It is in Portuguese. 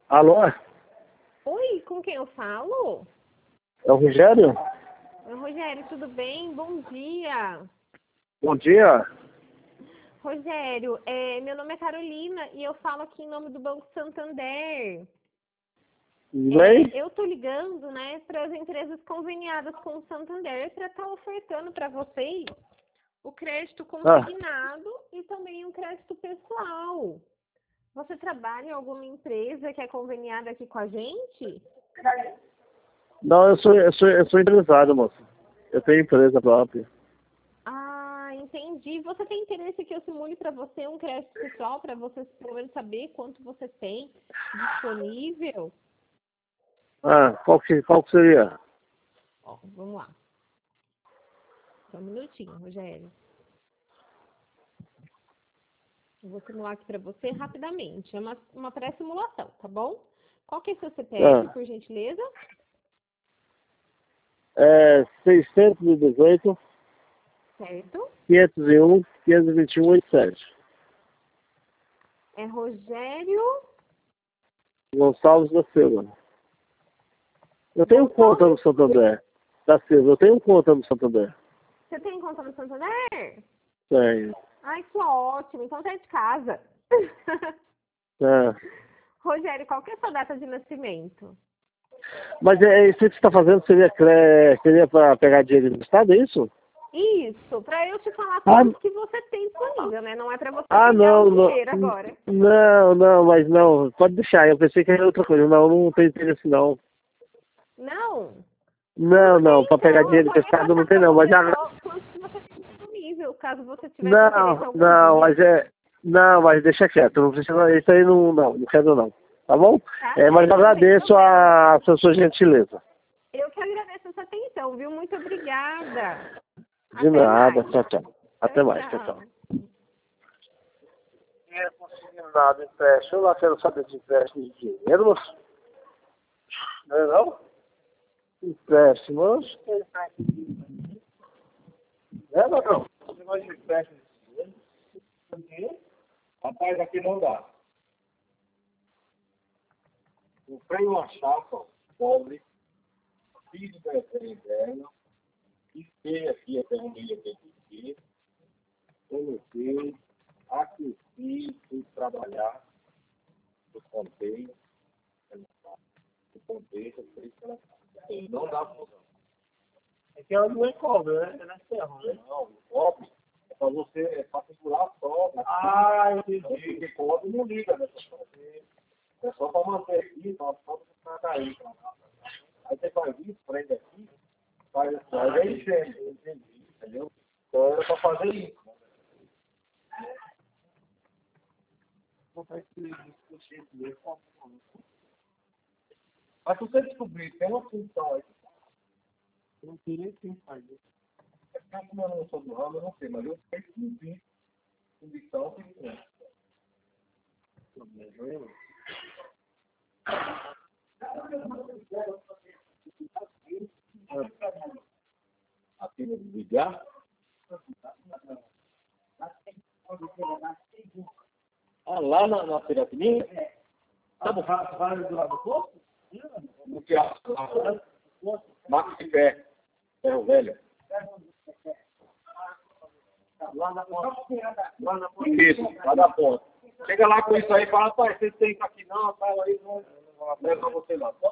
Alô? Oi, com quem eu falo? É o Rogério? Oi, Rogério, tudo bem? Bom dia. Bom dia. Rogério, meu nome é Carolina e eu falo aqui em nome do Banco Santander. Tudo bem? Eu tô ligando, né, para as empresas conveniadas com o Santander para estar ofertando para vocês o crédito consignado e também um crédito pessoal. Você trabalha em alguma empresa que é conveniada aqui com a gente? Não, eu sou empresário, moça. Eu tenho empresa própria. Ah, entendi. Você tem interesse que eu simule para você um crédito pessoal para você pelo menos saber quanto você tem disponível? Ah, qual que seria? Ó, vamos lá. Só um minutinho, Rogério. Eu vou simular aqui para você rapidamente. É uma pré-simulação, tá bom? Qual que é seu CPF, por gentileza? É 618, Certo. 501, 521, 87. É Rogério Gonçalves da Silva. Eu tenho conta no Gonçalves. Santander. Da Silva, eu tenho conta no Santander. Você tem conta no Santander? Tenho. Ai, que ótimo. Então tá de casa. É. Rogério, qual que é a sua data de nascimento? Mas isso que você está fazendo seria para pegar dinheiro emprestado, é isso? Isso, para eu te falar Ah, quanto que você tem disponível, né? Não é para você ah, pegar não, o não, dinheiro agora. não, mas não, pode deixar, eu pensei que era outra coisa, não tenho interesse não. Não? Tudo Não, bem, para pegar então. Eu dinheiro só ia emprestado não passar tem para não, mas você já, só quanto que você tem disponível, caso você tivesse interesse algum dia. mas deixa quieto, não precisa, isso aí não quero não, tá bom? Tá Mas eu certo, não tem agradeço problema. a sua gentileza. Eu que agradeço essa atenção, viu? Muito obrigada. De Até nada, mais. tchau, tchau. Até Tchau, mais, tchau, tchau. tchau. Dinheiro consignado, empréstimo. Eu lá quero saber de empréstimo de dinheiro, moço. Não é não? Empréstimo, eu acho que é empréstimo. É, não? Você vai de empréstimo de dinheiro? Rapaz, aqui não dá. Comprei uma chapa pobre, fiz o desenho interno, fiquei aqui até um dia que eu coloquei, aqueci, fui trabalhar, eu contei, não dá função. É que ela não é cobra, né? É na ferro, né? Não, cobre é para você, é para segurar a sobra. Ah, entendi. Porque cobre não liga nessa sobra. É só para manter aqui, para a sobra não cair. Aí você faz isso, prende aqui, faz assim, aí vem sempre, entendi, entendeu? Então era para fazer isso. Não faz isso, mas se você descobrir que tem uma função aí, eu não queria quem faz isso. É porque como eu não sou do ramo, eu não sei, mas eu sei que não vi condição que tem. A pena de ligar? Ah, lá na Piratininha? Tá bom. Vai do lado do posto? No quiosque lá, né? Max de pé. Ferro velho. Lá na ponta. Isso, lá na ponta. Chega lá com isso aí e fala, rapaz, vocês têm isso aqui não, fala aí, não leva você lá.